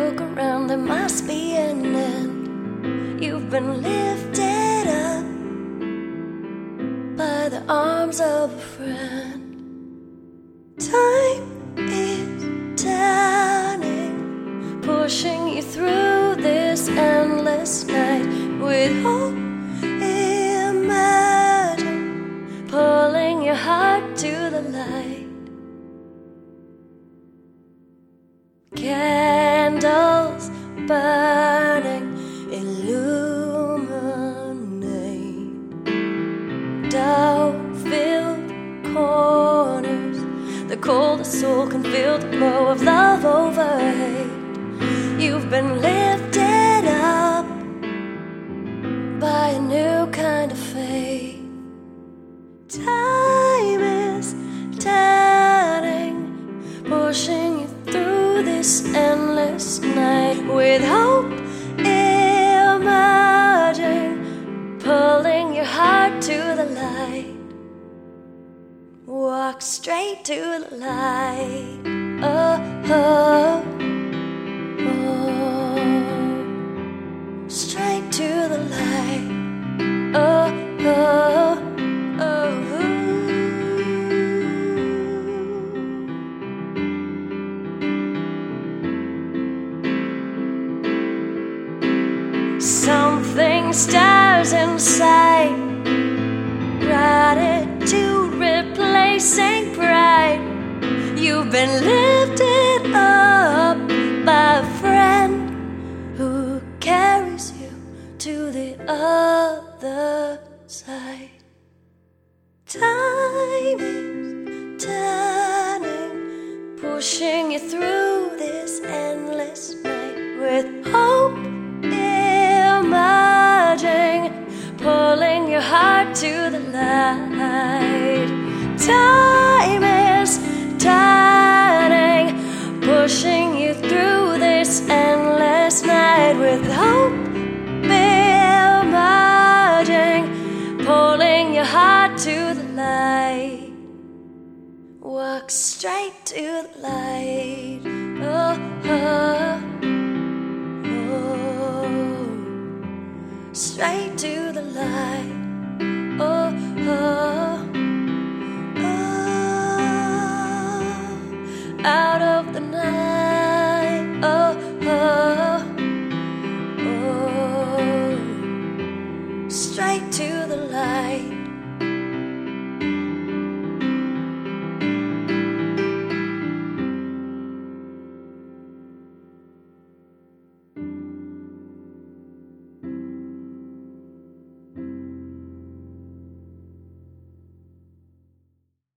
look around, there must be an end. You've been lifted up by the arms of a friend. Time is turning, pushing you through this endless night with hope emerging, pulling your heart to the light. Candles burning, illuminate doubt-filled corners. The coldest soul can feel the glow of love over hate. You've been lifted up by a new kind of faith. Time is turning, pushing you through this endless night with hope emerging, pulling your heart to the light. Walk straight to the light. Oh, oh, oh. Straight to the light. Oh, oh, oh. Something stirs inside, gratitude replacing pride. You've been lifted up by a friend who carries you to the other side. Time is turning, pushing you through this endless night with hope emerging, pulling your heart to the light. Time is turning, pushing you through this endless night with hope emerging, pulling your heart to the light. Walk straight to the light. Oh, oh. Straight to the light. Oh, oh, oh. Out of the night. Oh, oh, oh. Straight to the light.